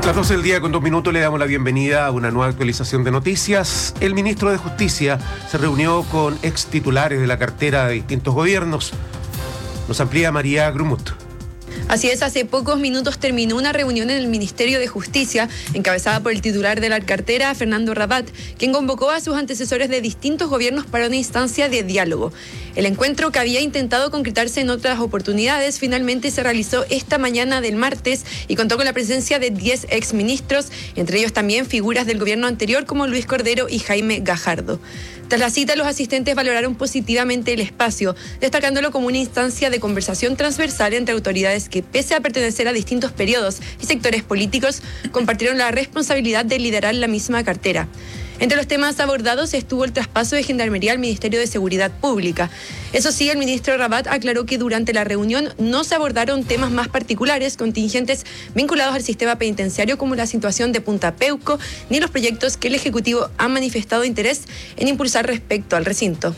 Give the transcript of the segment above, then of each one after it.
Las 12 del día con 2 minutos le damos la bienvenida a una nueva actualización de noticias. El ministro de Justicia se reunió con ex titulares de la cartera de distintos gobiernos. Nos amplía María Grumut. Así es, hace pocos minutos terminó una reunión en el Ministerio de Justicia, encabezada por el titular de la cartera, Fernando Rabat, quien convocó a sus antecesores de distintos gobiernos para una instancia de diálogo. El encuentro, que había intentado concretarse en otras oportunidades, finalmente se realizó esta mañana del martes y contó con la presencia de 10 exministros, entre ellos también figuras del gobierno anterior como Luis Cordero y Jaime Gajardo. Tras la cita, los asistentes valoraron positivamente el espacio, destacándolo como una instancia de conversación transversal entre autoridades que, pese a pertenecer a distintos periodos y sectores políticos, compartieron la responsabilidad de liderar la misma cartera. Entre los temas abordados estuvo el traspaso de Gendarmería al Ministerio de Seguridad Pública. Eso sí, el ministro Rabat aclaró que durante la reunión no se abordaron temas más particulares, contingentes vinculados al sistema penitenciario, como la situación de Punta Peuco, ni los proyectos que el Ejecutivo ha manifestado interés en impulsar respecto al recinto.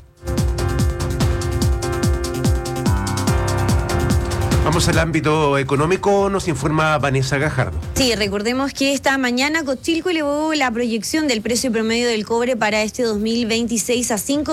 Vamos al ámbito económico, nos informa Vanessa Gajardo. Sí, recordemos que esta mañana Cochilco elevó la proyección del precio promedio del cobre para este 2026 a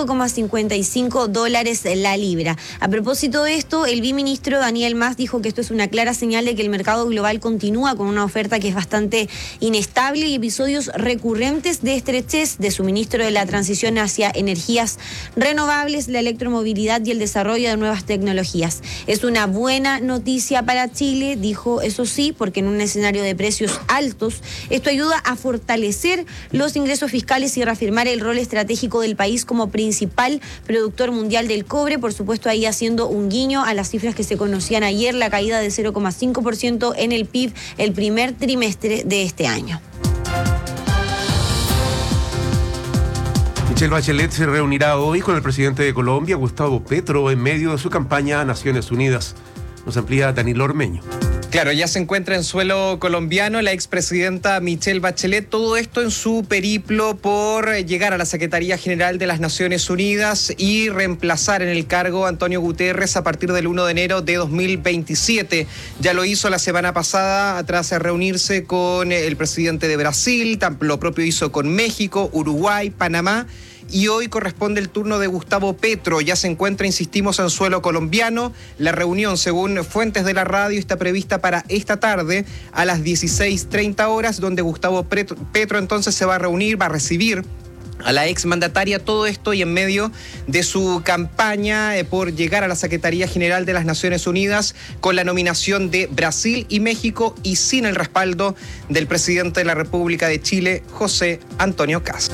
$5,55 la libra. A propósito de esto, el viceministro Daniel Mas dijo que esto es una clara señal de que el mercado global continúa con una oferta que es bastante inestable y episodios recurrentes de estrechez de suministro de la transición hacia energías renovables, la electromovilidad y el desarrollo de nuevas tecnologías. Es una buena noticia para Chile, dijo, eso sí, porque en un escenario de precios altos, esto ayuda a fortalecer los ingresos fiscales y reafirmar el rol estratégico del país como principal productor mundial del cobre, por supuesto ahí haciendo un guiño a las cifras que se conocían ayer, la caída de 0,5% en el PIB el primer trimestre de este año. Michelle Bachelet se reunirá hoy con el presidente de Colombia, Gustavo Petro, en medio de su campaña a Naciones Unidas. Nos amplía Danilo Ormeño. Claro, ya se encuentra en suelo colombiano la expresidenta Michelle Bachelet, todo esto en su periplo por llegar a la Secretaría General de las Naciones Unidas y reemplazar en el cargo a Antonio Guterres a partir del 1 de enero de 2027. Ya lo hizo la semana pasada tras reunirse con el presidente de Brasil, lo propio hizo con México, Uruguay, Panamá. Y hoy corresponde el turno de Gustavo Petro. Ya se encuentra, insistimos, en suelo colombiano. La reunión, según fuentes de la radio, está prevista para esta tarde a las 16:30 horas, donde Gustavo Petro entonces se va a reunir, va a recibir a la exmandataria, todo esto y en medio de su campaña por llegar a la Secretaría General de las Naciones Unidas con la nominación de Brasil y México y sin el respaldo del presidente de la República de Chile, José Antonio Kast.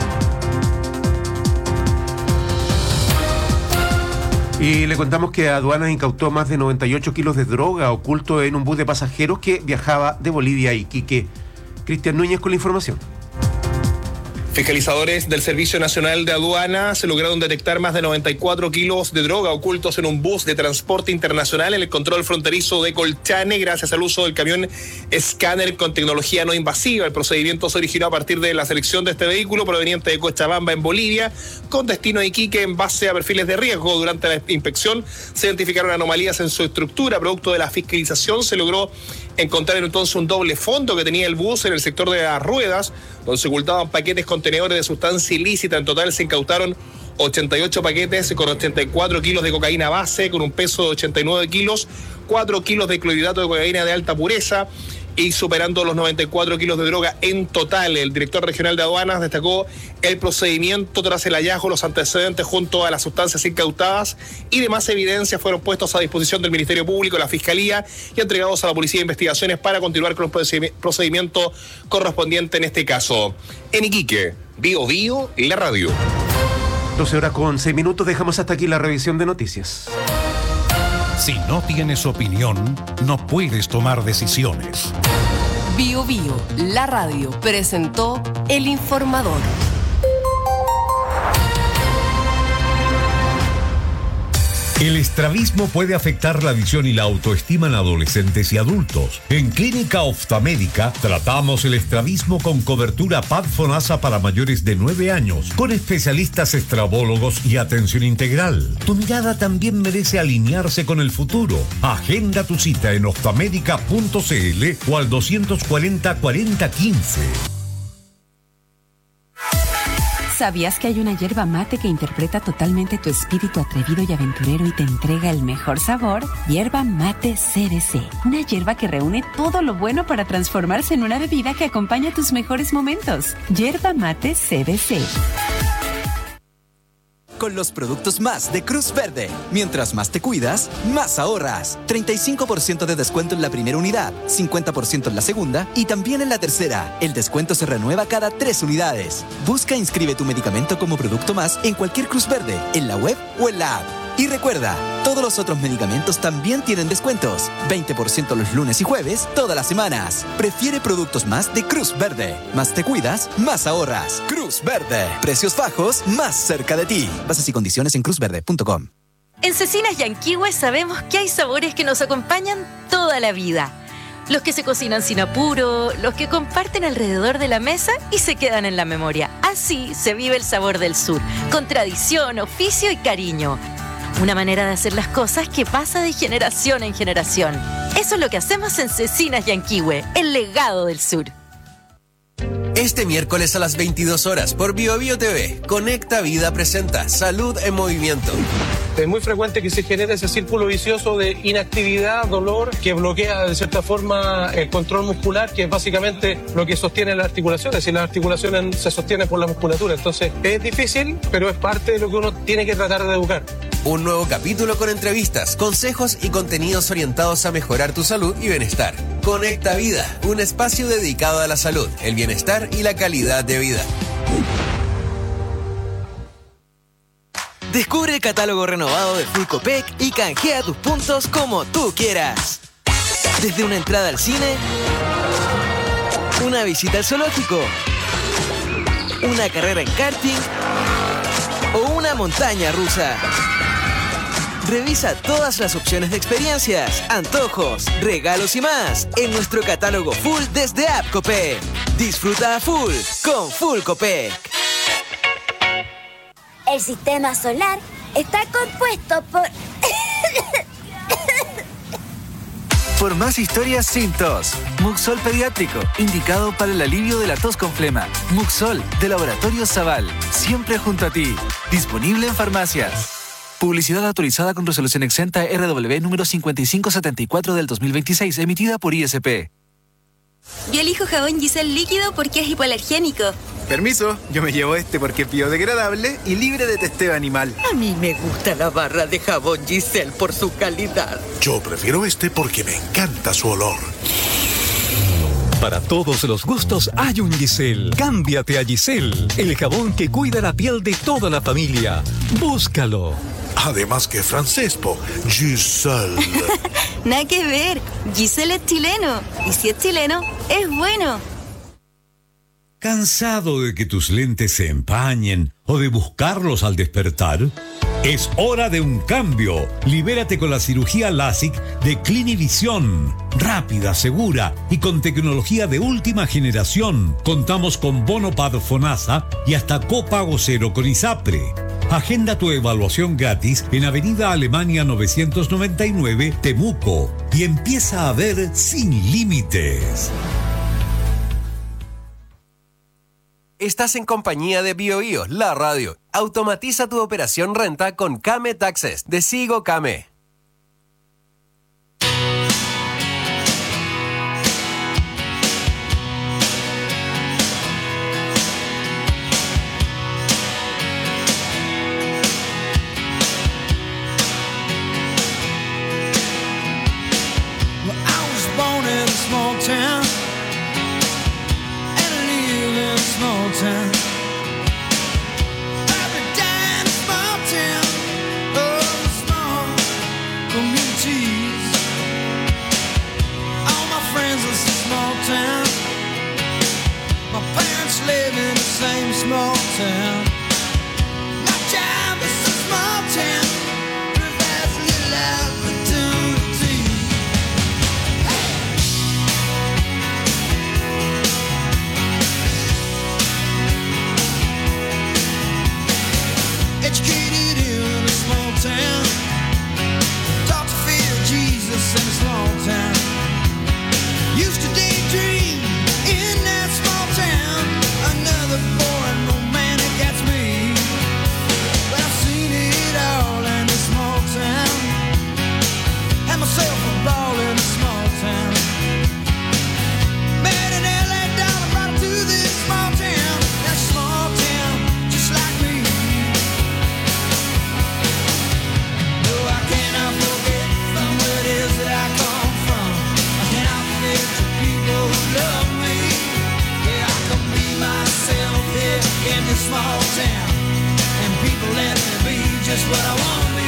Y le contamos que Aduanas incautó más de 98 kilos de droga oculto en un bus de pasajeros que viajaba de Bolivia a Iquique. Cristian Núñez con la información. Fiscalizadores del Servicio Nacional de Aduanas lograron detectar más de 94 kilos de droga ocultos en un bus de transporte internacional en el control fronterizo de Colchane, gracias al uso del camión escáner con tecnología no invasiva. El procedimiento se originó a partir de la selección de este vehículo proveniente de Cochabamba, en Bolivia, con destino a Iquique en base a perfiles de riesgo. Durante la inspección se identificaron anomalías en su estructura. Producto de la fiscalización se logró encontrar entonces un doble fondo que tenía el bus en el sector de las ruedas, donde se ocultaban paquetes contenedores de sustancia ilícita. En total se incautaron 88 paquetes con 84 kilos de cocaína base, con un peso de 89 kilos, 4 kilos de clorhidrato de cocaína de alta pureza y superando los 94 kilos de droga en total. El director regional de aduanas destacó el procedimiento tras el hallazgo. Los antecedentes junto a las sustancias incautadas y demás evidencias fueron puestos a disposición del Ministerio Público, la Fiscalía y entregados a la Policía de Investigaciones para continuar con el procedimiento correspondiente en este caso. En Iquique, Bio Bio, la radio. 12 horas con 6 minutos, dejamos hasta aquí la revisión de noticias. Si no tienes opinión, no puedes tomar decisiones. Bio Bio, la radio, presentó El Informador. El estrabismo puede afectar la visión y la autoestima en adolescentes y adultos. En Clínica Oftalmédica tratamos el estrabismo con cobertura PAD-FONASA para mayores de 9 años, con especialistas estrabólogos y atención integral. Tu mirada también merece alinearse con el futuro. Agenda tu cita en oftalmedica.cl o al 240 40 15. ¿Sabías que hay una yerba mate que interpreta totalmente tu espíritu atrevido y aventurero y te entrega el mejor sabor? Yerba Mate CBC. Una yerba que reúne todo lo bueno para transformarse en una bebida que acompaña tus mejores momentos. Yerba Mate CBC. Con los productos más de Cruz Verde. Mientras más te cuidas, más ahorras. 35% de descuento en la primera unidad, 50% en la segunda y también en la tercera. El descuento se renueva cada 3 unidades. Busca e inscribe tu medicamento como producto más en cualquier Cruz Verde, en la web o en la app. Y recuerda, todos los otros medicamentos también tienen descuentos. 20% los lunes y jueves, todas las semanas. Prefiere productos más de Cruz Verde. Más te cuidas, más ahorras. Cruz Verde. Precios bajos, más cerca de ti. Bases y condiciones en cruzverde.com. En Cecinas Yanquihue sabemos que hay sabores que nos acompañan toda la vida. Los que se cocinan sin apuro, los que comparten alrededor de la mesa y se quedan en la memoria. Así se vive el sabor del sur, con tradición, oficio y cariño. Una manera de hacer las cosas que pasa de generación en generación. Eso es lo que hacemos en Cecinas Yanquihue, el legado del sur. Este miércoles a las 22 horas por BioBio TV, Conecta Vida presenta Salud en Movimiento. Es muy frecuente que se genere ese círculo vicioso de inactividad, dolor, que bloquea de cierta forma el control muscular, que es básicamente lo que sostiene las articulaciones, y las articulaciones se sostienen por la musculatura. Entonces es difícil, pero es parte de lo que uno tiene que tratar de educar. Un nuevo capítulo con entrevistas, consejos y contenidos orientados a mejorar tu salud y bienestar. Conecta Vida, un espacio dedicado a la salud, el bienestar y la calidad de vida. Descubre el catálogo renovado de Full Copec y canjea tus puntos como tú quieras. Desde una entrada al cine, una visita al zoológico, una carrera en karting o una montaña rusa. Revisa todas las opciones de experiencias, antojos, regalos y más en nuestro catálogo Full desde App Copec. Disfruta a full con Full Copec. El sistema solar está compuesto por... Por más historias sin tos. Muxol Pediátrico, indicado para el alivio de la tos con flema. Muxol, de Laboratorio Zaval, siempre junto a ti. Disponible en farmacias. Publicidad autorizada con resolución exenta RW número 5574 del 2026, emitida por ISP. Yo elijo jabón Giselle líquido porque es hipoalergénico. Permiso, yo me llevo este porque es biodegradable y libre de testeo animal. A mí me gusta la barra de jabón Giselle por su calidad. Yo prefiero este porque me encanta su olor. Para todos los gustos hay un Giselle. Cámbiate a Giselle, el jabón que cuida la piel de toda la familia. Búscalo. Además que francés, Giselle. Nada que ver, Giselle es chileno. Y si es chileno, es bueno. ¿Cansado de que tus lentes se empañen o de buscarlos al despertar? Es hora de un cambio. Libérate con la cirugía LASIK de Clinivision. Rápida, segura y con tecnología de última generación. Contamos con bono PAD-FONASA y hasta copago cero con ISAPRE. Agenda tu evaluación gratis en Avenida Alemania 999, Temuco, y empieza a ver sin límites. Estás en compañía de BioBio, la radio. Automatiza tu operación renta con Kame Taxes de Sigo Kame. Small town, my job is a small town. myself a ball in a small town. Met in LA down and brought to this small town. That small town, just like me. No, I cannot forget from where it is that I come from. I cannot forget the people who love me. Yeah, I can be myself here in this small town. And people let me be just what I want to be.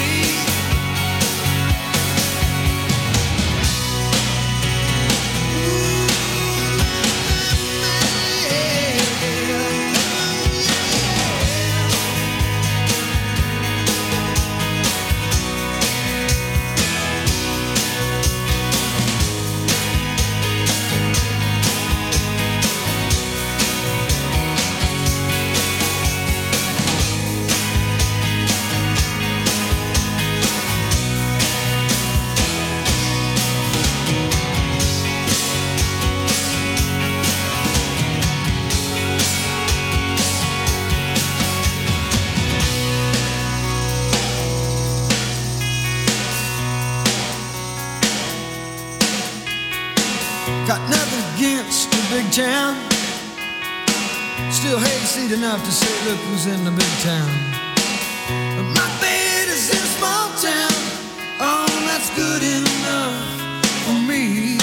Got nothing against the big town. Still hayseed enough to say, look who's in the big town. But my bed is in a small town. Oh, that's good enough for me.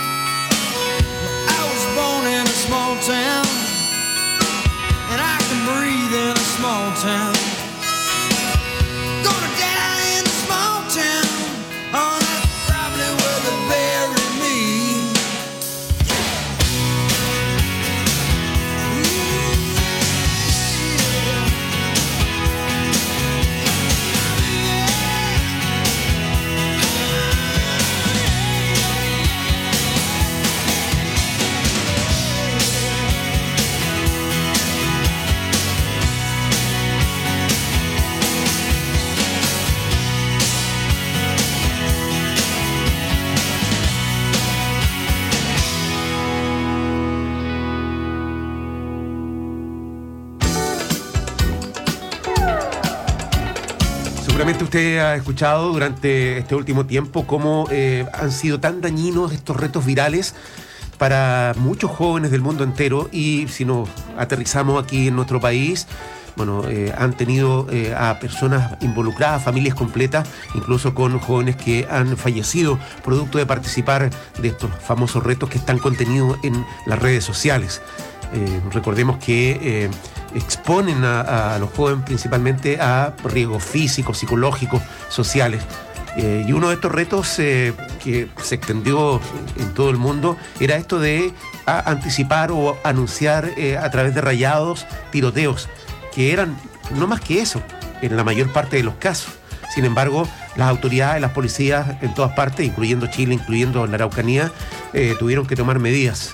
I was born in a small town, and I can breathe in a small town. Gonna die in a small town. Oh, that's probably where they bury me. Seguramente usted ha escuchado durante este último tiempo cómo han sido tan dañinos estos retos virales para muchos jóvenes del mundo entero, y si nos aterrizamos aquí en nuestro país, bueno, han tenido a personas involucradas, familias completas, incluso con jóvenes que han fallecido producto de participar de estos famosos retos que están contenidos en las redes sociales. Recordemos que exponen a los jóvenes principalmente a riesgos físicos, psicológicos, sociales. Y uno de estos retos que se extendió en todo el mundo era esto de anticipar o anunciar a través de rayados tiroteos, que eran no más que eso en la mayor parte de los casos. Sin embargo, las autoridades, las policías en todas partes, incluyendo Chile, incluyendo la Araucanía, tuvieron que tomar medidas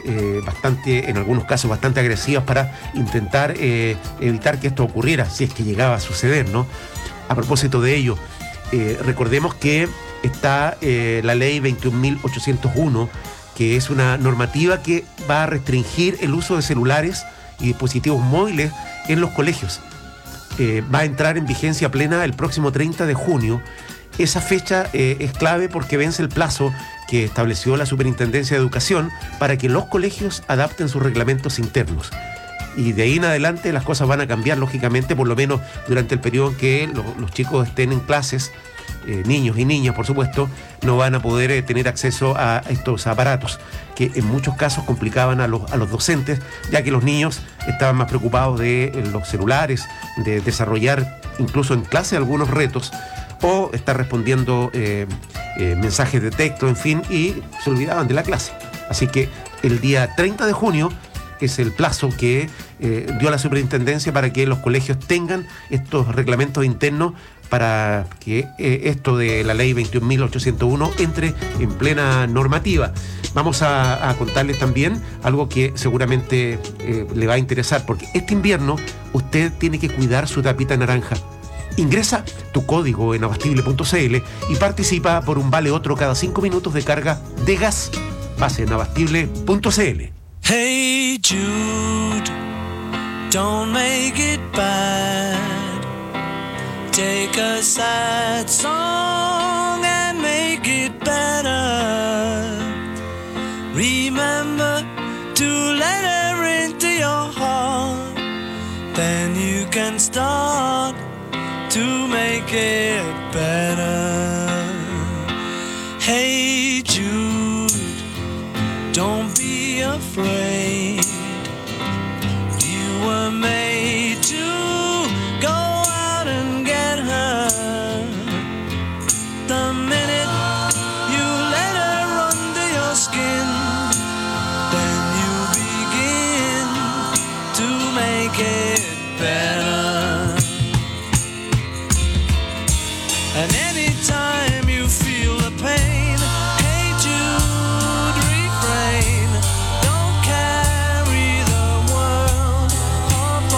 en algunos casos bastante agresivas para intentar evitar que esto ocurriera, si es que llegaba a suceder, ¿no? A propósito de ello, recordemos que está la ley 21.801, que es una normativa que va a restringir el uso de celulares y dispositivos móviles en los colegios. Va a entrar en vigencia plena el próximo 30 de junio. Esa fecha es clave porque vence el plazo que estableció la Superintendencia de Educación para que los colegios adapten sus reglamentos internos. Y de ahí en adelante las cosas van a cambiar, lógicamente, por lo menos durante el periodo en que los chicos estén en clases. Niños y niñas, por supuesto, no van a poder tener acceso a estos aparatos que en muchos casos complicaban a los docentes, ya que los niños estaban más preocupados de los celulares, de desarrollar incluso en clase algunos retos o estar respondiendo mensajes de texto, en fin, y se olvidaban de la clase. Así que el día 30 de junio es el plazo que dio la superintendencia para que los colegios tengan estos reglamentos internos para que esto de la ley 21.801 entre en plena normativa. Vamos a contarles también algo que seguramente le va a interesar, porque este invierno usted tiene que cuidar su tapita naranja. Ingresa tu código en abastible.cl y participa por un vale otro cada 5 minutos de carga de gas. Pase en abastible.cl. Hey Jude, don't make it bad. Take a sad song and make it it better. Remember to let her into your heart. Then you can start to make it better. Hey Jude, don't be afraid. You were made to go out and get her. The minute you let her under your skin, then you begin to make it better. And anytime you feel the pain, hey Jude, refrain. Don't carry the world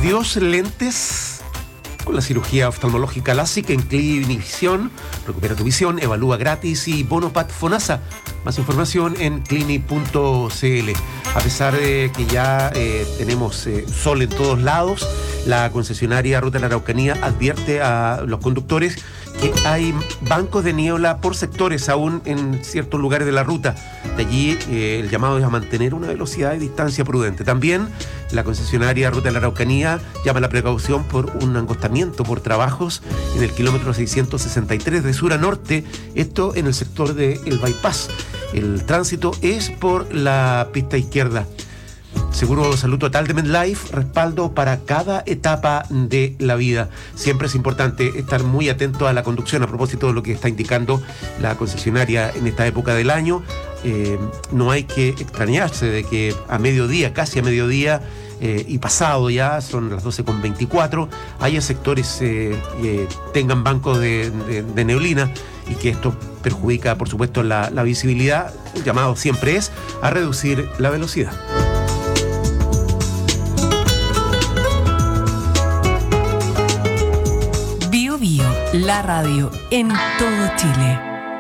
Adiós lentes. Con la cirugía oftalmológica LASIK en Clinivision, recupera tu visión, evalúa gratis y Bonopat Fonasa. Más información en clini.cl. A pesar de que ya tenemos sol en todos lados, la concesionaria Ruta de la Araucanía advierte a los conductores que hay bancos de niebla por sectores aún en ciertos lugares de la ruta. De allí el llamado es a mantener una velocidad y distancia prudente. También la concesionaria Ruta de la Araucanía llama a la precaución por un angostamiento por trabajos en el kilómetro 663 de sur a norte, esto en el sector del bypass. El tránsito es por la pista izquierda. Seguro de Salud Total de MedLife, respaldo para cada etapa de la vida. Siempre es importante estar muy atento a la conducción a propósito de lo que está indicando la concesionaria en esta época del año. No hay que extrañarse de que a mediodía, casi a mediodía y pasado ya, son las 12:24, haya sectores que tengan bancos de neblina y que esto perjudica, por supuesto, la visibilidad. El llamado siempre es a reducir la velocidad. La radio en todo Chile.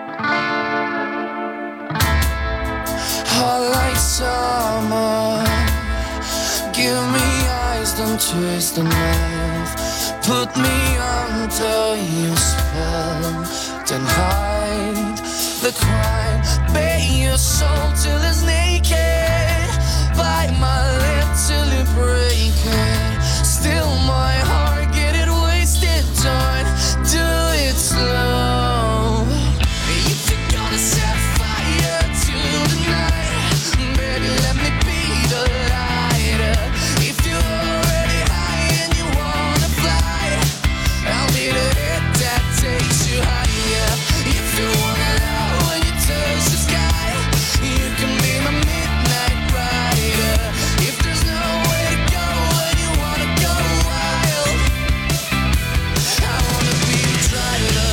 Hot like summer, give me eyes, don't twist the knife. Put me under your spell, then hide the crime. Bay your soul till it's naked, bite my lip till it break it. Still my heart, get it wasted, don't do it slow. If you're gonna set fire to the night, baby, let me be the lighter. If you're already high and you wanna fly, I'll be the hit that takes you higher. If you wanna love when you touch the sky, you can be my midnight rider. If there's nowhere to go when you wanna go wild, I wanna be the driver.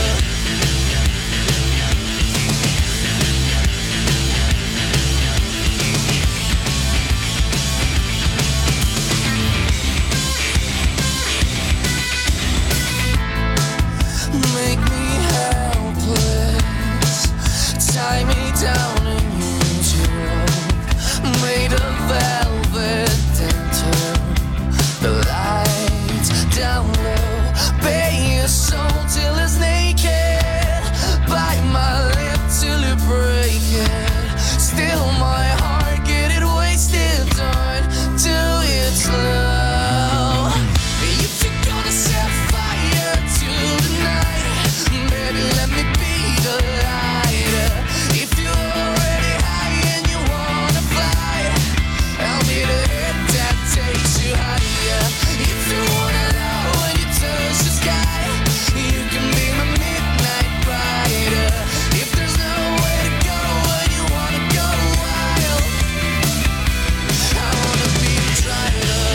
Make me helpless, tie me down and use your rope. Made of velvet, then turn the lights down low. Bay your soul till it's naked, bite my lip till it break it. Still my heart, get it wasted, don't do it slow. If you're gonna set fire to the night, baby, let me be the lighter. If you're already high and you wanna fly, I'll be the hit that takes you higher. If you wanna know when you touch the sky, you can be my midnight rider. If there's nowhere to go when you wanna go wild, I wanna be the driver.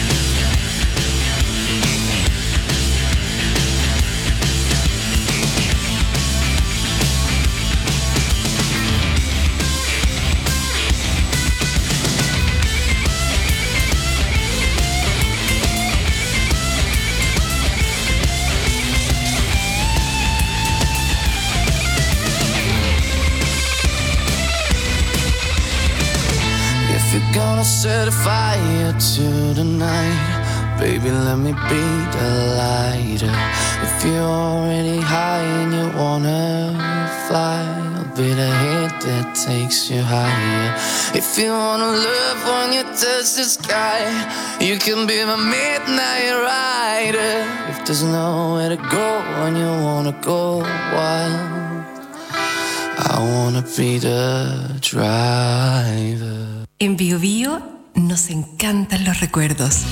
If you're gonna set a fire to the night, baby, let me be the lighter. If you're already high and you wanna fly, I'll be the hit that takes you higher. If you wanna love when you touch the sky, you can be my midnight rider. If there's nowhere to go when you wanna go wild, I wanna be the driver. En Bio Bio nos encantan los recuerdos.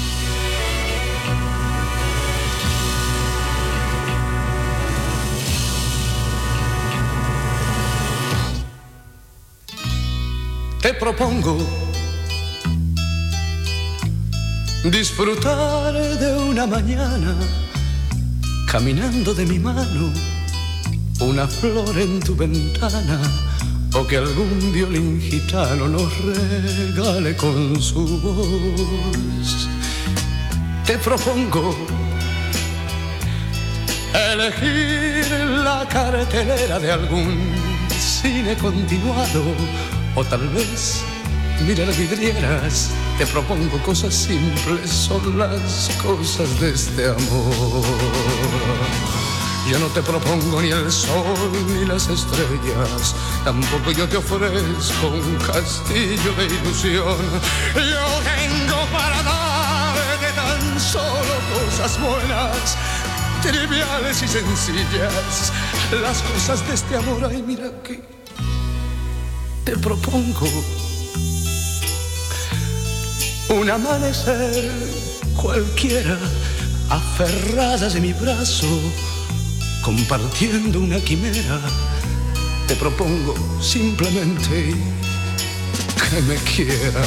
Te propongo disfrutar de una mañana caminando de mi mano, una flor en tu ventana, o que algún violín gitano nos regale con su voz. te propongo elegir la cartelera de algún cine continuado o tal vez mirar vidrieras. Te propongo cosas simples, son las cosas de este amor. Yo no te propongo ni el sol ni las estrellas, tampoco yo te ofrezco un castillo de ilusión. Yo tengo para darte tan solo cosas buenas, triviales y sencillas, las cosas de este amor. Ay, mira que te propongo un amanecer cualquiera, aferradas de mi brazo, compartiendo una quimera. Te propongo simplemente que me quieras.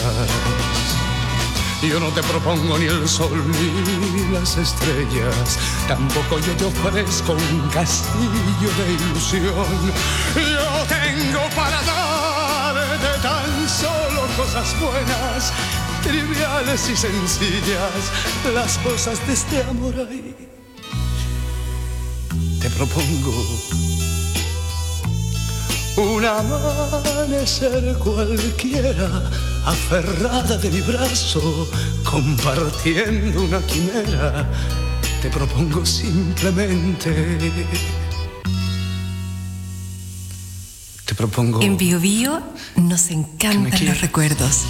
Yo no te propongo ni el sol ni las estrellas, tampoco yo te ofrezco un castillo de ilusión. Yo tengo para darte tan solo cosas buenas, triviales y sencillas, las cosas de este amor. Ahí te propongo un amanecer cualquiera, aferrada de mi brazo, compartiendo una quimera. Te propongo simplemente, te propongo. En Bio Bio nos encantan los recuerdos.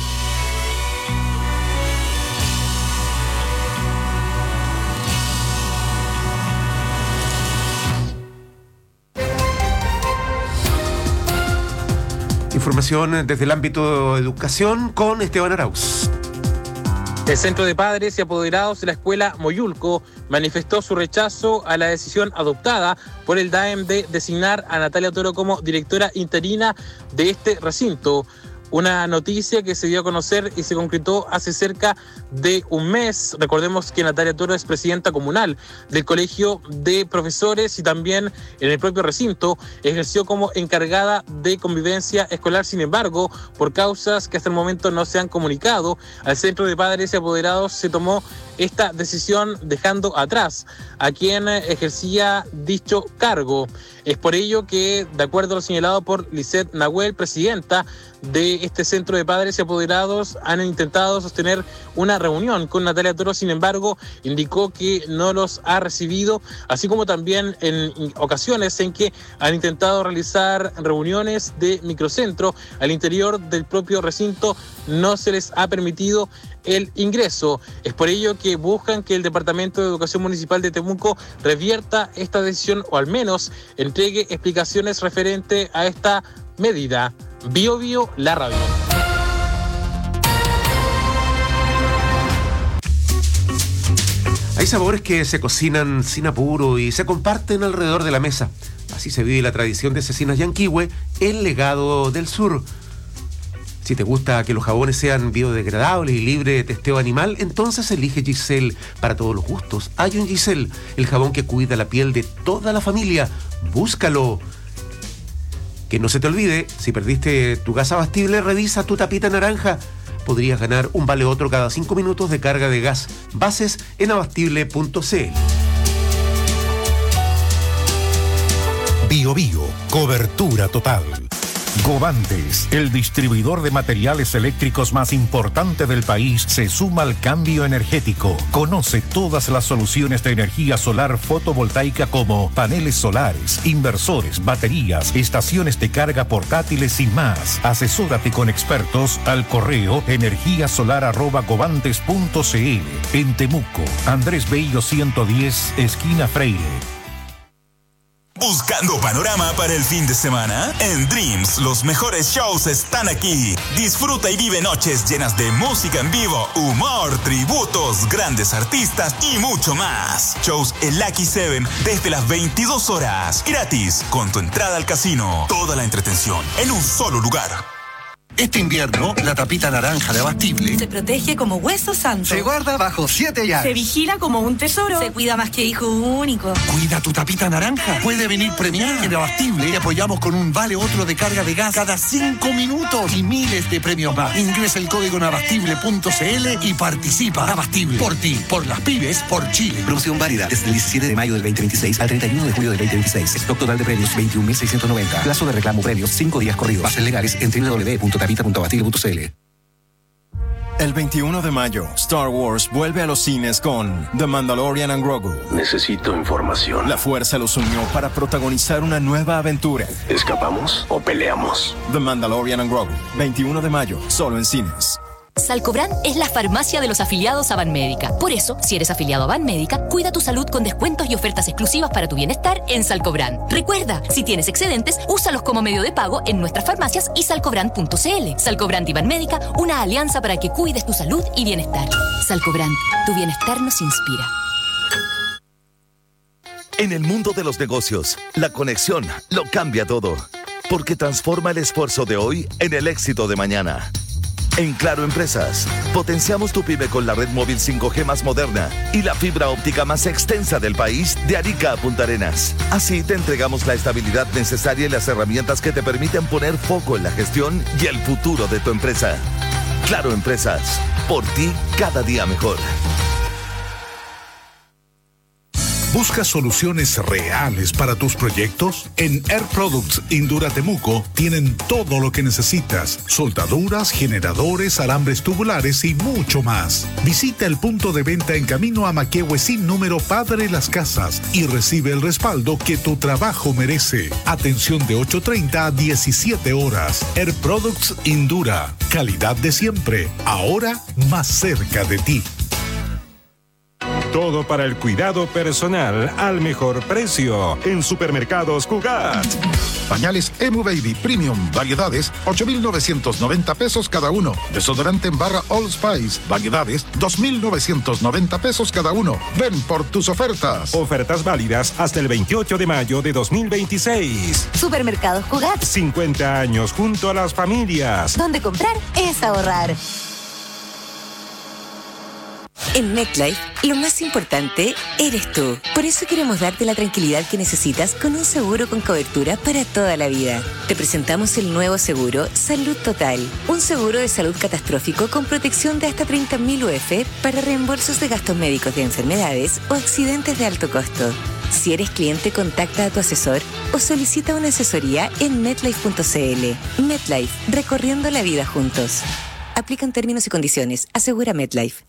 Información desde el ámbito de educación con Esteban Arauz. El Centro de Padres y Apoderados de la Escuela Moyulco manifestó su rechazo a la decisión adoptada por el DAEM de designar a Natalia Toro como directora interina de este recinto. Una noticia que se dio a conocer y se concretó hace cerca de un mes. Recordemos que Natalia Toro es presidenta comunal del Colegio de Profesores y también en el propio recinto ejerció como encargada de convivencia escolar. Sin embargo, por causas que hasta el momento no se han comunicado, al Centro de Padres y Apoderados se tomó esta decisión dejando atrás a quien ejercía dicho cargo. Es por ello que, de acuerdo a lo señalado por Lisette Nahuel, presidenta de este Centro de Padres y Apoderados, han intentado sostener una reunión con Natalia Toro. Sin embargo, indicó que no los ha recibido, así como también en ocasiones en que han intentado realizar reuniones de microcentro al interior del propio recinto, no se les ha permitido el ingreso. Es por ello que buscan que el Departamento de Educación Municipal de Temuco revierta esta decisión o al menos entregue explicaciones referente a esta medida. Bio Bio, la radio. Hay sabores que se cocinan sin apuro y se comparten alrededor de la mesa. Así se vive la tradición de Cecinas Yanquihue, el legado del sur. Si te gusta que los jabones sean biodegradables y libres de testeo animal, entonces elige Giselle. Para todos los gustos, hay un Giselle, el jabón que cuida la piel de toda la familia. Búscalo. Que no se te olvide, si perdiste tu gas abastible, revisa tu tapita naranja. Podrías ganar un vale otro cada 5 minutos de carga de gas. Bases en abastible.cl. Bio Bio, cobertura total. Govantes, el distribuidor de materiales eléctricos más importante del país, se suma al cambio energético. Conoce todas las soluciones de energía solar fotovoltaica como paneles solares, inversores, baterías, estaciones de carga portátiles y más. Asesórate con expertos al correo energiasolar@govantes.cl. En Temuco, Andrés Bello 110, esquina Freire. ¿Buscando panorama para el fin de semana? En Dreams, los mejores shows están aquí. Disfruta y vive noches llenas de música en vivo, humor, tributos, grandes artistas y mucho más. Shows en Lucky 7 desde las 22 horas. Gratis, con tu entrada al casino. Toda la entretención en un solo lugar. Este invierno, la tapita naranja de Abastible se protege como hueso santo. se guarda bajo 7 llaves. Se vigila como un tesoro. Se cuida más que hijo único. Cuida tu tapita naranja. Puede venir premiada. En Abastible te apoyamos con un vale otro de carga de gas cada 5 minutos y miles de premios más. Ingresa el código en abastible.cl y participa. Abastible. Por ti, por las pymes, por Chile. Promoción válida desde el 17 de mayo del 2026 al 31 de julio del 2026. Stock total de premios 21.690. Plazo de reclamo premios 5 días corridos. Bases legales en www.tapita.abastible.cl. El 21 de mayo, Star Wars vuelve a los cines con The Mandalorian and Grogu. Necesito información. La fuerza los unió para protagonizar una nueva aventura. ¿Escapamos o peleamos? The Mandalorian and Grogu, 21 de mayo, solo en cines. Salcobran es la farmacia de los afiliados a Banmédica. Por eso, si eres afiliado a Banmédica, cuida tu salud con descuentos y ofertas exclusivas para tu bienestar en Salcobran. Recuerda, si tienes excedentes, úsalos como medio de pago en nuestras farmacias y salcobran.cl. Salcobran y Banmédica, una alianza para que cuides tu salud y bienestar. Salcobran, tu bienestar nos inspira. En el mundo de los negocios, la conexión lo cambia todo, porque transforma el esfuerzo de hoy en el éxito de mañana. En Claro Empresas, potenciamos tu pyme con la red móvil 5G más moderna y la fibra óptica más extensa del país de Arica a Punta Arenas. Así te entregamos la estabilidad necesaria y las herramientas que te permiten poner foco en la gestión y el futuro de tu empresa. Claro Empresas, por ti cada día mejor. ¿Buscas soluciones reales para tus proyectos? En Air Products Indura Temuco tienen todo lo que necesitas: soldaduras, generadores, alambres tubulares y mucho más. Visita el punto de venta en camino a Maquehue sin número Padre Las Casas y recibe el respaldo que tu trabajo merece. Atención de 8:30 a 17 horas. Air Products Indura. Calidad de siempre. Ahora más cerca de ti. Todo para el cuidado personal al mejor precio en Supermercados Cugat. Pañales Emu Baby Premium, variedades, 8.990 pesos cada uno. Desodorante en barra All Spice, variedades, 2.990 pesos cada uno. Ven por tus ofertas. Ofertas válidas hasta el 28 de mayo de 2026. Supermercados Cugat. 50 años junto a las familias. Donde comprar es ahorrar. En MetLife, lo más importante eres tú. Por eso queremos darte la tranquilidad que necesitas con un seguro con cobertura para toda la vida. Te presentamos el nuevo seguro Salud Total, un seguro de salud catastrófico con protección de hasta 30.000 UF para reembolsos de gastos médicos de enfermedades o accidentes de alto costo. Si eres cliente, contacta a tu asesor o solicita una asesoría en MetLife.cl. MetLife, recorriendo la vida juntos. Aplican términos y condiciones. Asegura MetLife.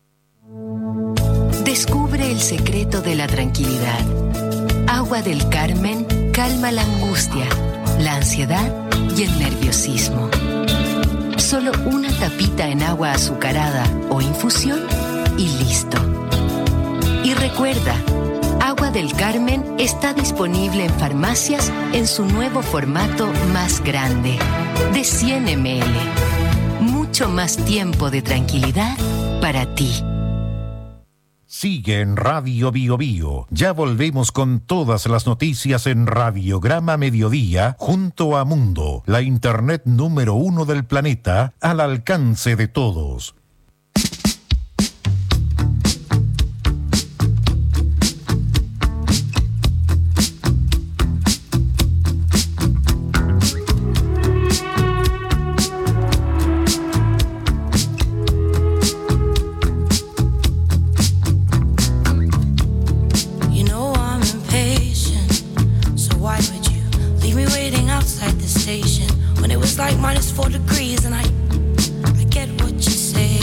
Descubre el secreto de la tranquilidad. Agua del Carmen calma la angustia, la ansiedad y el nerviosismo. Solo una tapita en agua azucarada o infusión y listo. Y recuerda, Agua del Carmen está disponible en farmacias en su nuevo formato más grande, de 100 ml. Mucho más tiempo de tranquilidad para ti. Sigue en Radio Bio Bio. Ya volvemos con todas las noticias en Radiograma Mediodía junto a Mundo, la internet número 1 del planeta, al alcance de todos. Like -4 degrees and I get what you say.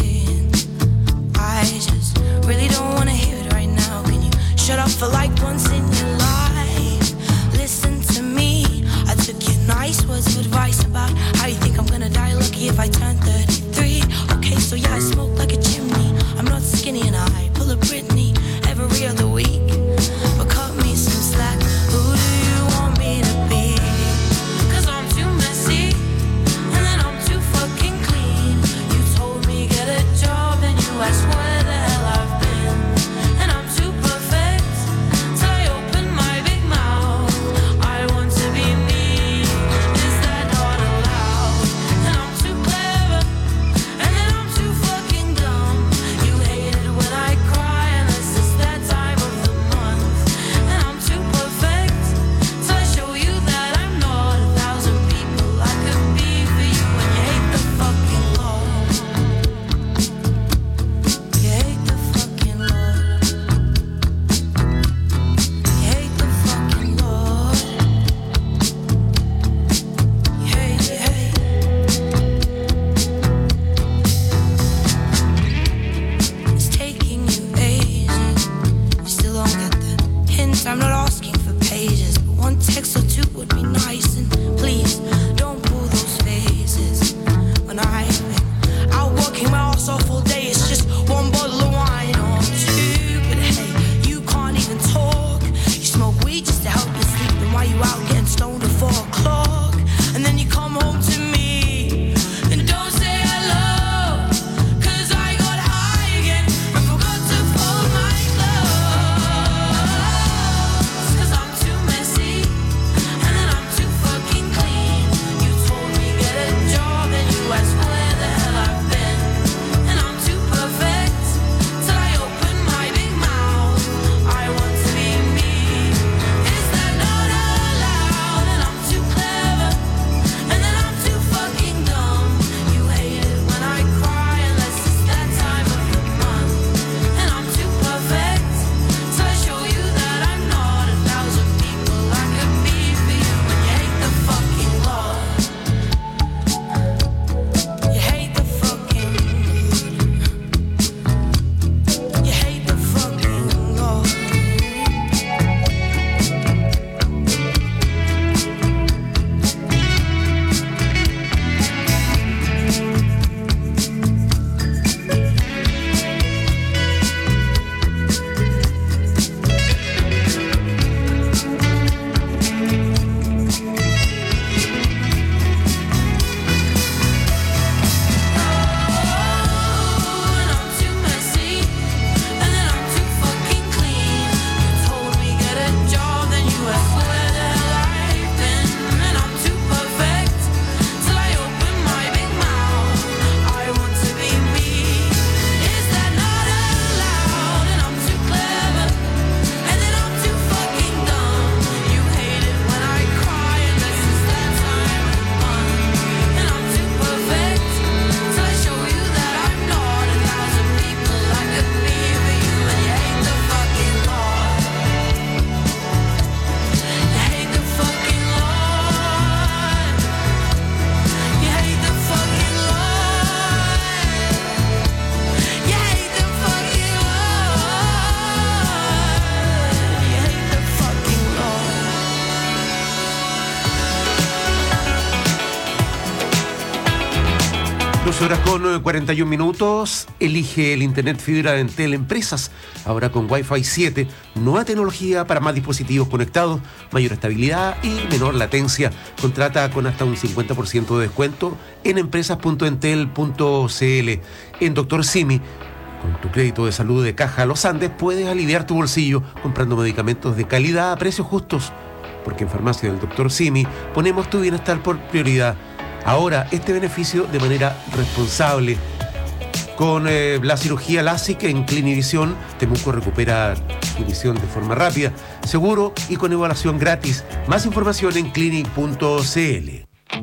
8:41. Elige el Internet fibra de Entel Empresas. Ahora con Wi-Fi 7. Nueva tecnología para más dispositivos conectados, mayor estabilidad y menor latencia. Contrata con hasta un 50% de descuento en empresas.entel.cl. En Dr. Simi, con tu crédito de salud de Caja Los Andes, puedes aliviar tu bolsillo comprando medicamentos de calidad a precios justos. Porque en Farmacia del Dr. Simi ponemos tu bienestar por prioridad. Ahora, este beneficio de manera responsable. Con la cirugía LASIK en Clinivision, Temuco recupera tu visión de forma rápida, seguro y con evaluación gratis. Más información en clinic.cl.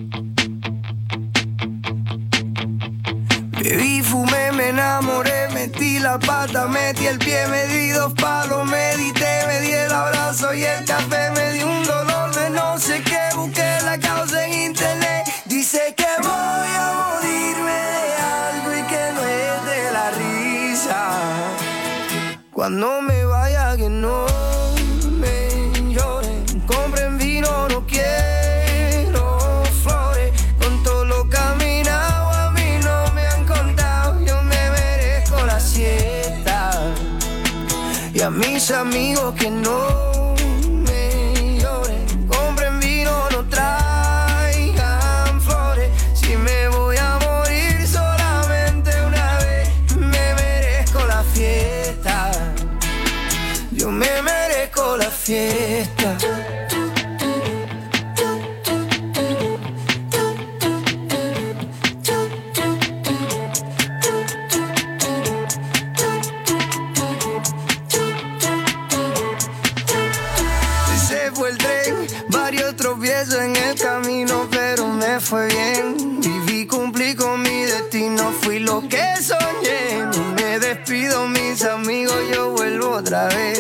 Bebí, fumé, me enamoré, metí la pata, metí el pie, me di 2 palos, medité, me di el abrazo y el café, me di un dolor de no sé qué, busqué la causa en internet. Dice que voy a morirme de algo y que no es de la risa. Cuando me vaya que no me lloren, compren vino, no quiero flores. Con todo lo caminado a mí no me han contado, yo me merezco la siesta. Y a mis amigos que no me lloren, compren vino, no traigan flores. Si me voy a morir solamente una vez, me merezco la fiesta. Yo me merezco la fiesta. Se fue el tren, varios tropiezos en el camino, pero me fue bien. Viví, cumplí con mi destino, fui lo que soñé. No me despido, mis amigos, yo vuelvo otra vez.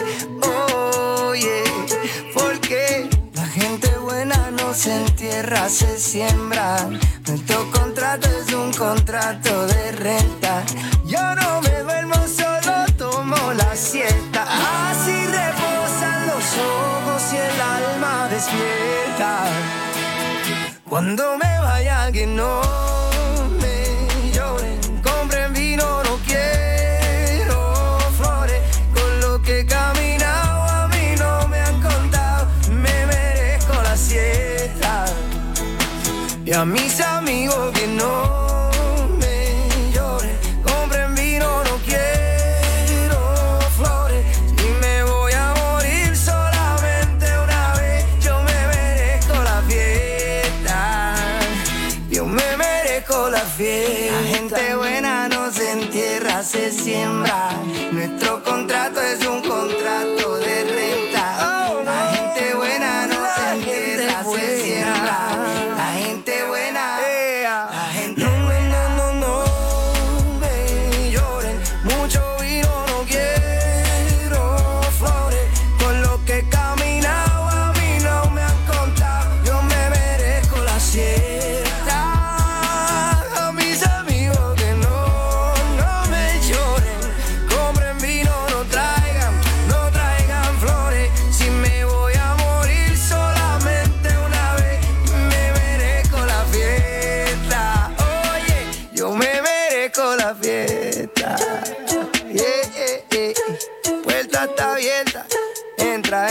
Oye, porque la gente buena no se entierra, se siembra. Nuestro contrato es un contrato de renta. Yo no me duermo, solo tomo la siesta. Así reposan los ojos y el alma despierta. Cuando me vaya que no me lloren, compren vino, no quiero flores. Con lo que he caminado a mí no me han contado, me merezco la siesta. Y a mis amigos que no me lloren, compren vino, no quiero flores. Si me voy a morir solamente una vez, yo me merezco la fiesta. Yo me merezco la fiesta. La gente buena no se entierra, se siembra. Nuestro contrato es un contrato de renta. La gente buena no se entierra, se siembra. La gente buena, la gente buena, no me lloren. Mucho vino, no quiero flores. Con lo que he caminado a mí no me han contado, yo me merezco la siesta. A mis amigos que no me lloren, compren vino, no traigan flores. Si me voy a morir solamente una vez, me merezco la fiesta. Oye, yo me merezco la fiesta. Puerta está abierta, entra.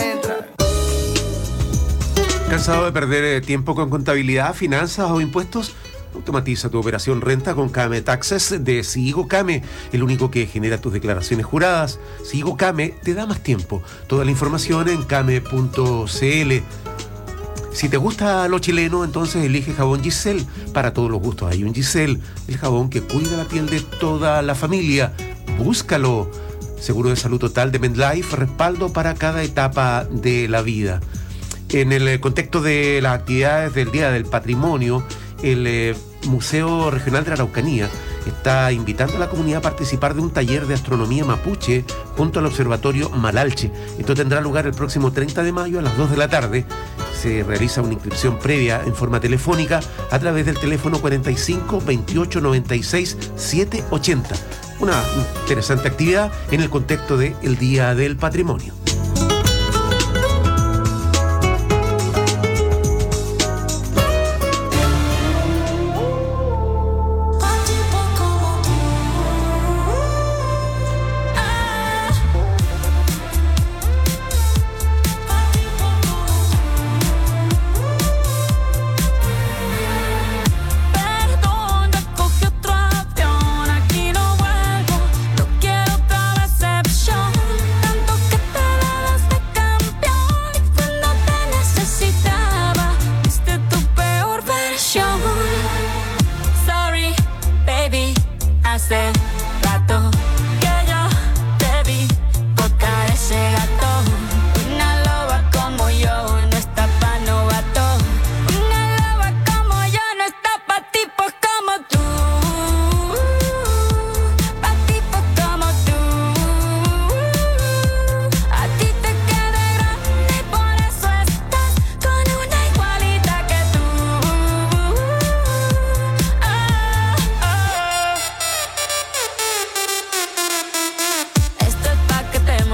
¿Cansado de perder tiempo con contabilidad, finanzas o impuestos? Automatiza tu operación renta con Kame Taxes de Sigo Kame, el único que genera tus declaraciones juradas. Sigo Kame te da más tiempo. Toda la información en kame.cl. Si te gusta lo chileno, entonces elige jabón Giselle. Para todos los gustos hay un Giselle, el jabón que cuida la piel de toda la familia. Búscalo. Seguro de salud total de MedLife, respaldo para cada etapa de la vida. En el contexto de las actividades del Día del Patrimonio, el Museo Regional de la Araucanía está invitando a la comunidad a participar de un taller de astronomía mapuche junto al Observatorio Malalche. Esto tendrá lugar el próximo 30 de mayo a las 2 de la tarde. Se realiza una inscripción previa en forma telefónica a través del teléfono 45 28 96 780. Una interesante actividad en el contexto del Día del Patrimonio.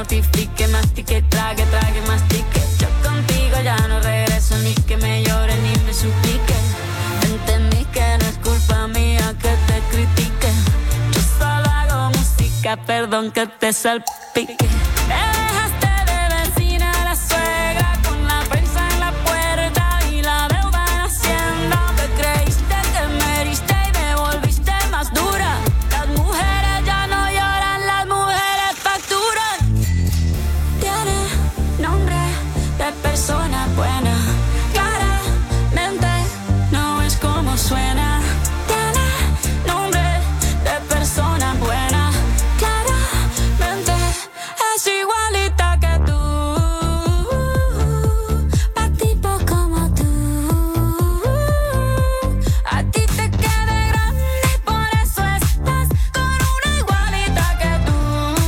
mortifique, mastique, trague, mastique. Yo contigo ya no regreso, ni que me llore ni me suplique. Entendí que no es culpa mía que te critique. Yo solo hago música, perdón que te salpique. Me dejaste de vecina a la suegra, con la prensa en la puerta y la deuda en Hacienda. Te creíste que me heriste y me volviste más dura. Las mujeres ya no lloran, las mujeres facturan. Tiene nombre de persona buena, claramente no es como suena. Tiene nombre de persona buena, claramente es igualita que tú. Pa' tipo como tú, a ti te queda grande y por eso estás con una igualita que tú.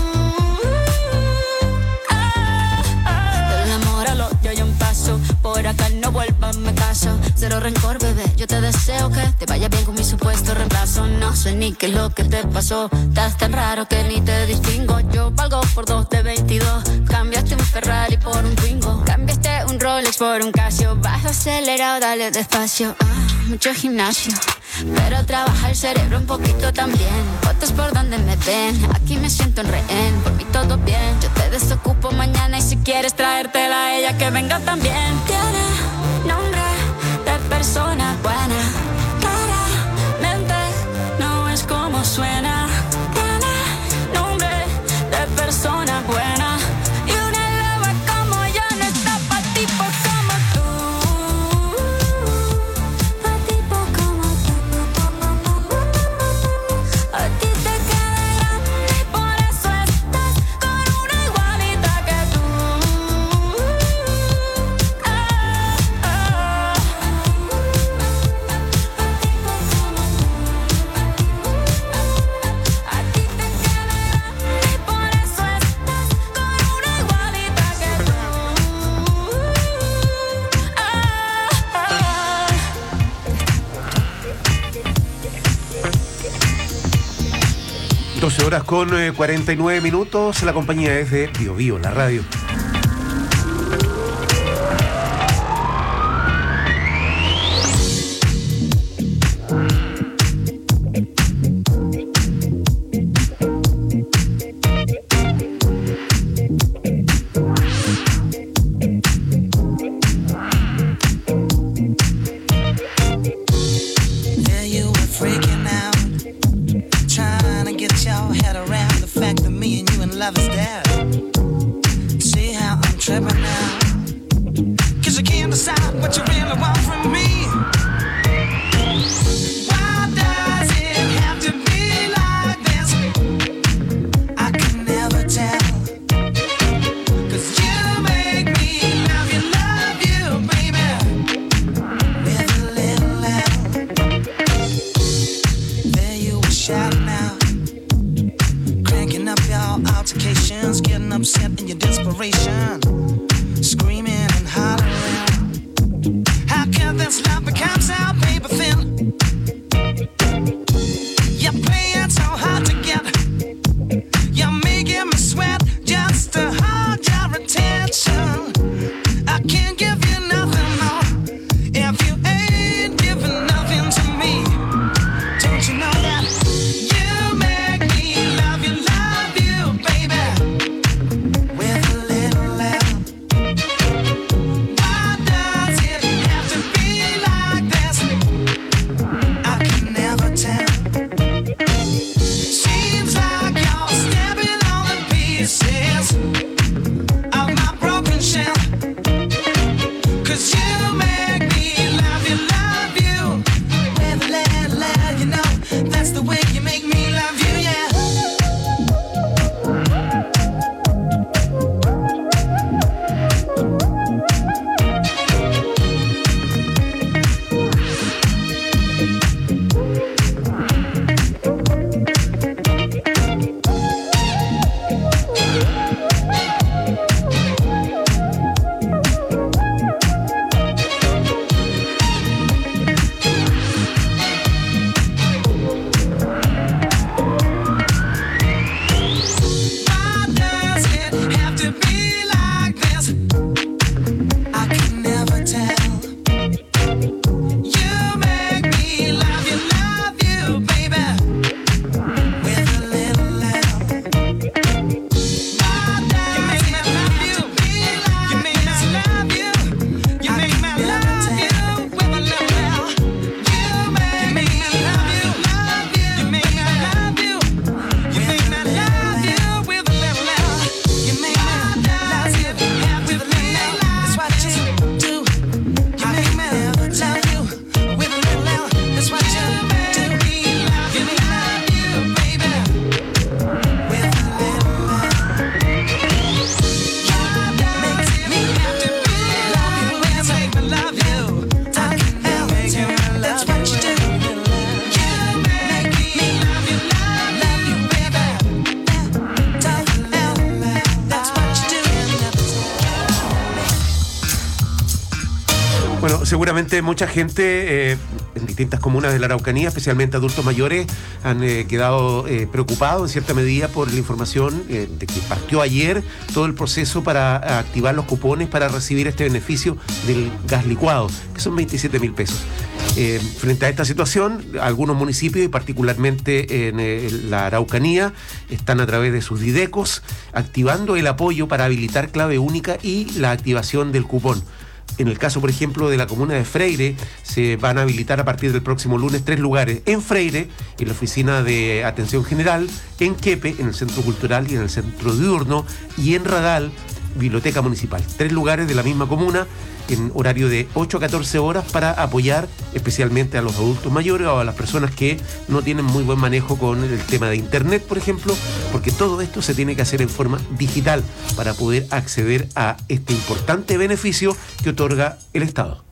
Del amor al odio hay un paso, por acá no vuelvas, me caso. Cero rencor, bebé, yo te deseo que te vaya bien con mi supuesto reemplazo. No sé ni qué es lo que te pasó, estás tan raro que ni te distingo. Yo valgo por 2 de 22, cambiaste un Ferrari por un Twingo, cambiaste un Rolex por un Casio. Vas acelerado, dale despacio. Mucho gimnasio, pero trabaja el cerebro un poquito también. Fotos por donde me ven, aquí me siento en rehén. Por mí todo bien, yo te desocupo mañana y si quieres traértela a ella que venga también. Tiene nombre de persona buena, claramente no es como suena. Tiene nombre de persona buena y una loba como yo no está pa' tipo como tú. Pa' tipo como tú. A ti te queda grande y por eso estás con una igualita que tú. Horas con 49 minutos. La compañía es de Bio Bio, la radio. There you were freaking out, trying to get your head around the fact that me and you in love is dead. See how I'm tripping now, 'cause you can't decide what you really want from me. Why does it have to be like this? I can never tell, 'cause you make me love you, baby, with a little L. There you were shouting out, cranking up your altercations, getting upset in your desperation, screaming and hollering. How can this love become so paper thin? You're playing so hard to get, you're making me sweat just to hold your attention. I can't give you nothing more if you ain't giving nothing to me. Don't you know that? You make me love you, baby, with a little love. seguramente mucha gente en distintas comunas de la Araucanía, especialmente adultos mayores, han quedado preocupados en cierta medida por la información de que partió ayer todo el proceso para activar los cupones para recibir este beneficio del gas licuado, que son 27.000 pesos. Frente a esta situación, algunos municipios, y particularmente en la Araucanía, están a través de sus didecos activando el apoyo para habilitar clave única y la activación del cupón. En el caso, por ejemplo, de la comuna de Freire, se van a habilitar a partir del próximo lunes 3 lugares. En Freire, en la oficina de atención general, en Quepe, en el centro cultural y en el centro diurno, y en Radal, biblioteca municipal. 3 lugares de la misma comuna, en horario de 8 a 14 horas, para apoyar especialmente a los adultos mayores o a las personas que no tienen muy buen manejo con el tema de internet, por ejemplo, porque todo esto se tiene que hacer en forma digital para poder acceder a este importante beneficio que otorga el Estado.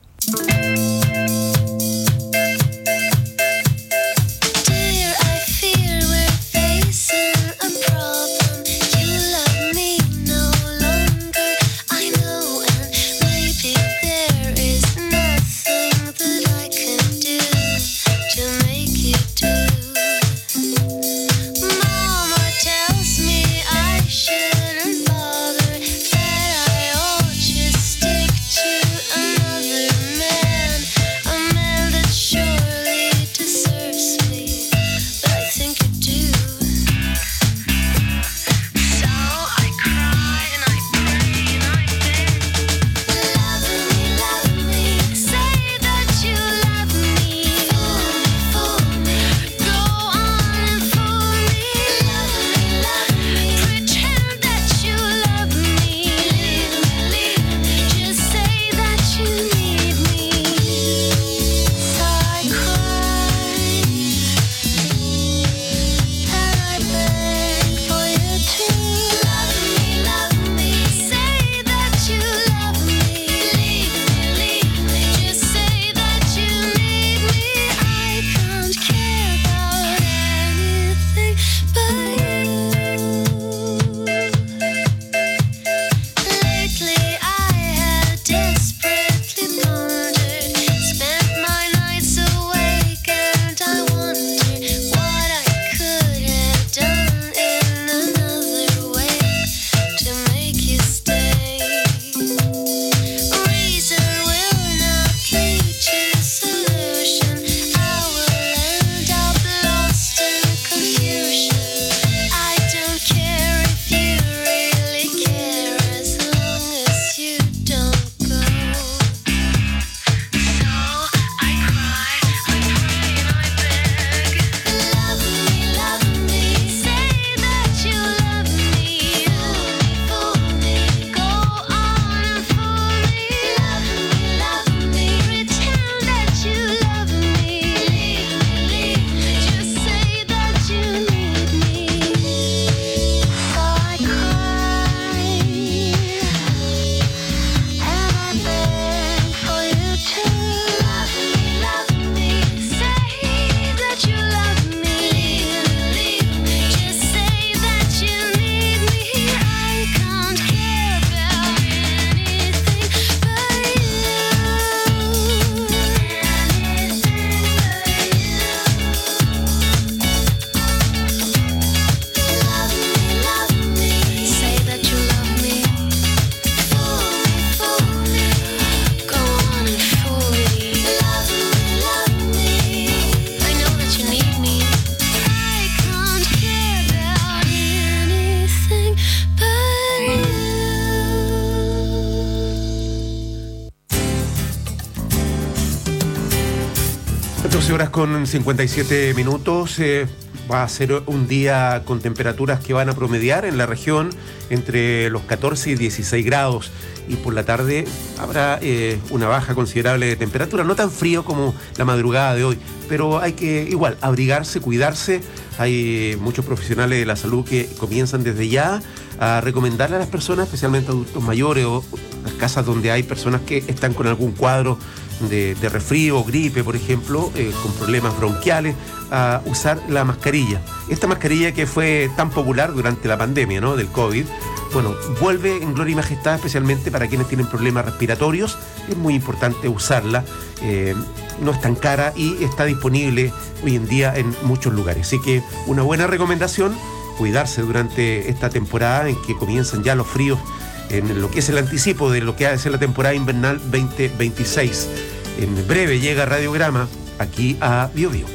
Horas con 57 minutos. Va a ser un día con temperaturas que van a promediar en la región entre los 14 y 16 grados. Y por la tarde habrá una baja considerable de temperatura. No tan frío como la madrugada de hoy, pero hay que igual abrigarse, cuidarse. Hay muchos profesionales de la salud que comienzan desde ya a recomendarle a las personas, especialmente adultos mayores o las casas donde hay personas que están con algún cuadro de resfrío o gripe, por ejemplo, con problemas bronquiales, a usar la mascarilla. Esta mascarilla que fue tan popular durante la pandemia, ¿no?, del COVID, bueno, vuelve en gloria y majestad, especialmente para quienes tienen problemas respiratorios. Es muy importante usarla, no es tan cara y está disponible hoy en día en muchos lugares. Así que una buena recomendación, cuidarse durante esta temporada en que comienzan ya los fríos, en lo que es el anticipo de lo que ha de ser la temporada invernal 2026. En breve llega Radiograma aquí a Bio Bio.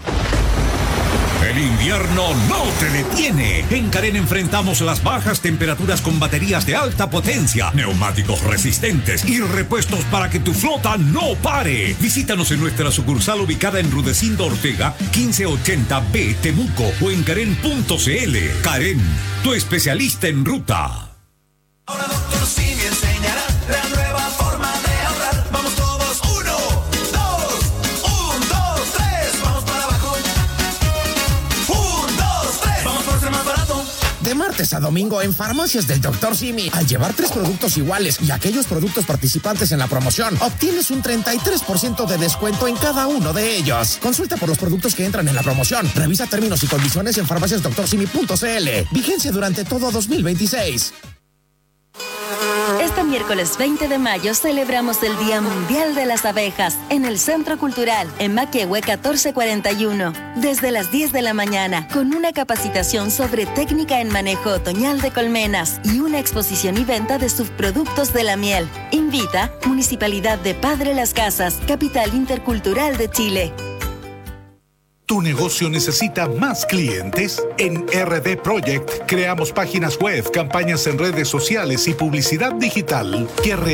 El invierno no te detiene. En Carén enfrentamos las bajas temperaturas con baterías de alta potencia, neumáticos resistentes y repuestos para que tu flota no pare. Visítanos en nuestra sucursal ubicada en Rudecindo Ortega, 1580B, Temuco, o en Carén.cl. Carén, tu especialista en ruta. Ahora Dr. Simi enseñará la nueva forma de ahorrar. Vamos todos, 1, 2, 3, vamos para abajo. 1, 2, 3, vamos por ser más barato. De martes a domingo en Farmacias del Dr. Simi, al llevar 3 productos iguales y aquellos productos participantes en la promoción, obtienes un 33% de descuento en cada uno de ellos. Consulta por los productos que entran en la promoción. Revisa términos y condiciones en farmaciasdoctorsimi.cl. Vigencia durante todo 2026. Este miércoles 20 de mayo celebramos el Día Mundial de las Abejas en el Centro Cultural, en Maquehue 1441, desde las 10 de la mañana, con una capacitación sobre técnica en manejo otoñal de colmenas y una exposición y venta de subproductos de la miel. Invita Municipalidad de Padre Las Casas, Capital Intercultural de Chile. ¿Tu negocio necesita más clientes? En RD Project creamos páginas web, campañas en redes sociales y publicidad digital que